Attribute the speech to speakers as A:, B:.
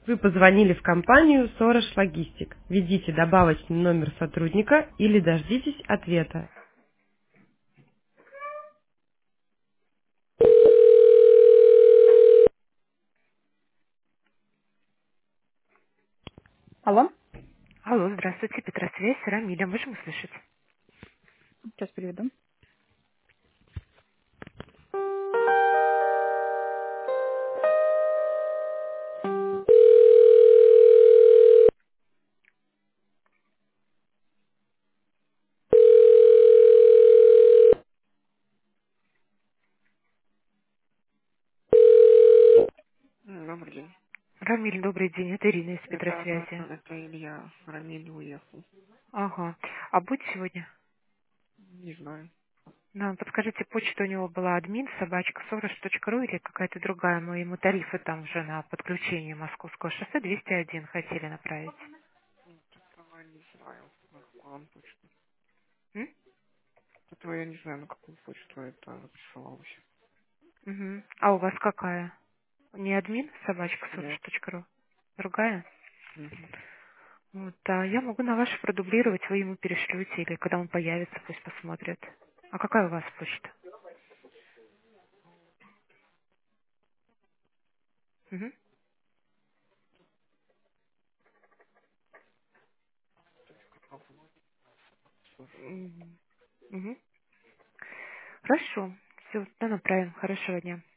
A: Вы позвонили в компанию Сорож Логистик. Введите добавочный номер сотрудника или дождитесь ответа. Алло,
B: Алло, здравствуйте, Петросвязь, Рамиля, можем услышать?
A: сейчас переведу. Добрый день.
B: Рамиль, добрый день, это Ирина из
A: Это,
B: Петросвязи.
A: это Илья. Рамиль уехал.
B: Ага. А будет сегодня?
A: Не знаю.
B: Да, подскажите, почта у него была админ собачка ру или какая-то другая? Мы ему тарифы там уже на подключение Московского шоссе 201 хотели направить.
A: Этого я не знаю, на какую он почту.
B: М?
A: Этого я не знаю, на какую почту это присылалось.
B: Мгм. А у вас какая? Не админ собачка
A: Нет.
B: ру? Другая?
A: Мгм.
B: Вот, а я могу на вашу продублировать, вы ему перешлете, или когда он появится, пусть посмотрит. А какая у вас почта? Мгм.
A: Слушай.
B: Мгм. Мгм. Хорошо. Все, да, направим. Хорошего дня.